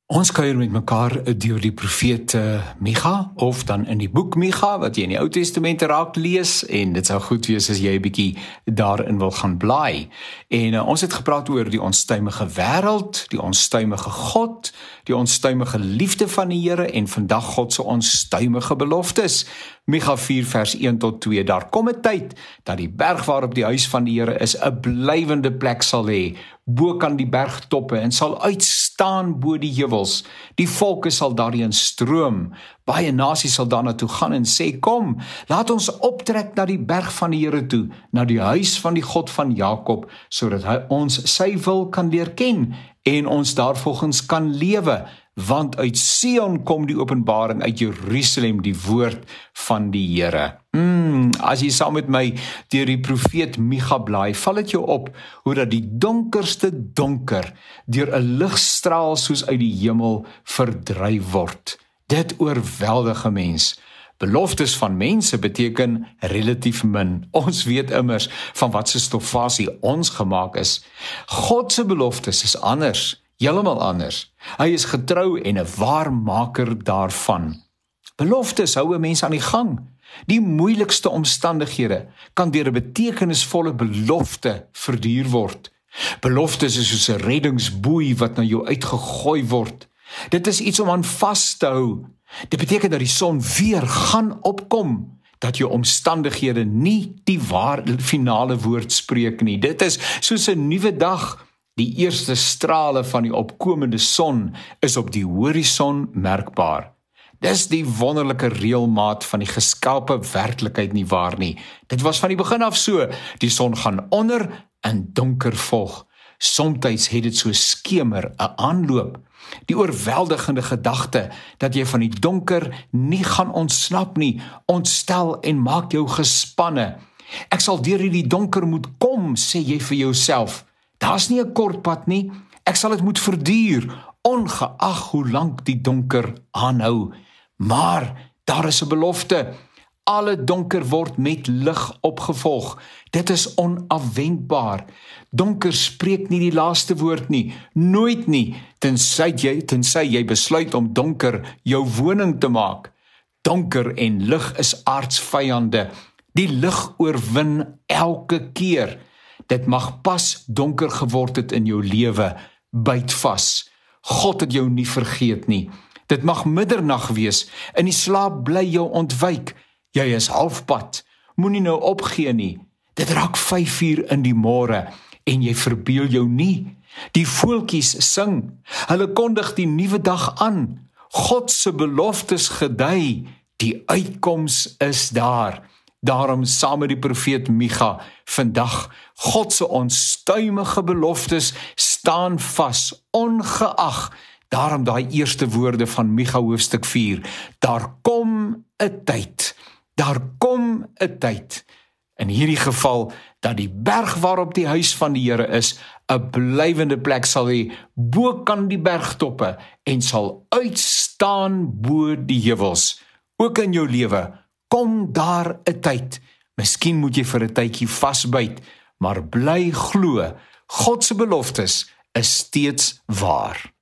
Ons kuier met mekaar deur die profeet Micha, of dan in die boek Micha, wat jy in die Ou Testament raak lees, en dit sal goed wees as jy 'n bietjie daarin wil gaan blaai. En ons het gepraat oor die onstuimige wêreld, die onstuimige God, die onstuimige liefde van die Here, en vandag God se onstuimige beloftes. Micha 4 vers 1 tot 2, daar kom 'n tyd, dat die berg waarop die huis van die Here is, 'n blywende plek sal hê, bo kan die bergtoppe, en sal uitstaan bo die heuwels. Die volke sal daarheen stroom, baie nasies sal daarna toe gaan en sê, kom, laat ons optrek na die berg van die Here toe, na die huis van die God van Jakob, sodat hy ons sy wil kan leer ken, en ons daarvolgens kan lewe, want uit Sion kom die openbaring, uit Jerusalem die woord van die Here. As jy saam met my deur die profeet Micha blaai, val dit jou op, hoe dat die donkerste donker deur 'n ligstraal soos uit die hemel verdryf word. Dit oorweldig 'n mens. Beloftes van mense beteken relatief min. Ons weet immers van wat se stoffasie ons gemaak is. God se beloftes is anders, heeltemal anders. Hy is getrou en 'n waarmaker daarvan. Beloftes hou 'n mens aan die gang. Die moeilikste omstandighede kan deur 'n betekenisvolle belofte verduur word. Beloftes is soos 'n reddingsboei wat na jou uitgegooi word. Dit is iets om aan vas te hou. Dit beteken dat die son weer gaan opkom, dat jou omstandighede nie die finale woord spreek nie. Dit is soos 'n nuwe dag. Die eerste strale van die opkomende son is op die horison merkbaar. Dis die wonderlike reëlmaat van die geskape werklikheid nie waar nie. Dit was van die begin af so. Die son gaan onder en donker volg. Somtyds het dit so skemer 'n aanloop. Die oorweldigende gedagte dat jy van die donker nie gaan ontsnap nie, ontstel en maak jou gespanne. Ek sal deur hierdie donker moet kom, sê jy vir jouself. Daar's nie 'n kort pad nie. Ek sal dit moet verduur, ongeag hoe lank die donker aanhou. Maar daar is 'n belofte. Alle donker word met lig opgevolg. Dit is onafwendbaar. Donker spreek nie die laaste woord nie, nooit nie, tensy jy besluit om donker jou woning te maak. Donker en lig is aardsvyande. Die lig oorwin elke keer. Dit mag pas donker geword het in jou lewe, byt vas. God het jou nie vergeet nie. Dit mag middernag wees, in die slaap bly jou ontwyk. Jy is halfpad, moenie nou opgee nie. Dit raak 5 uur in die môre, en jy verbeel jou nie. Die voeltjies sing, hulle kondig die nuwe dag aan. God se beloftes gedei, die uitkoms is daar. Daarom saam met die profeet Micha, vandag, God se onstuimige beloftes staan vas, ongeag. Daarom daai eerste woorde van Micha hoofstuk 4, daar kom 'n tyd, daar kom 'n tyd. In hierdie geval, dat die berg waarop die huis van die Here is, 'n blywende plek sal hê, bo kan die bergtoppe, en sal uitstaan bo die heuwels. Ook in jou lewe, kom daar 'n tyd. Miskien moet jy vir 'n tydjie vasbyt, maar bly glo, God se beloftes is steeds waar.